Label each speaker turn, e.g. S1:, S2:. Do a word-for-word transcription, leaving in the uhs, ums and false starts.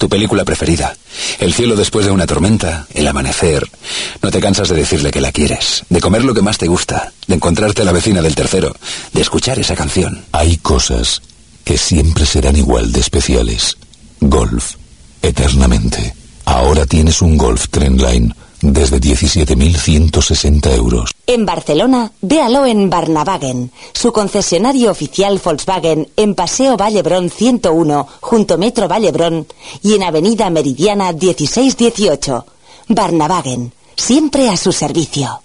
S1: tu película preferida, el cielo después de una tormenta, el amanecer. No te cansas de decirle que la quieres, de comer lo que más te gusta, de encontrarte a la vecina del tercero, de escuchar esa canción.
S2: Hay cosas que siempre serán igual de especiales. Golf, eternamente. Ahora tienes un Golf Trendline desde diecisiete mil ciento sesenta euros.
S3: En Barcelona, véalo en Barnavagen, su concesionario oficial Volkswagen en Paseo Vallebrón ciento uno, junto Metro Vallebrón, y en Avenida Meridiana dieciséis dieciocho. Barnavagen, siempre a su servicio.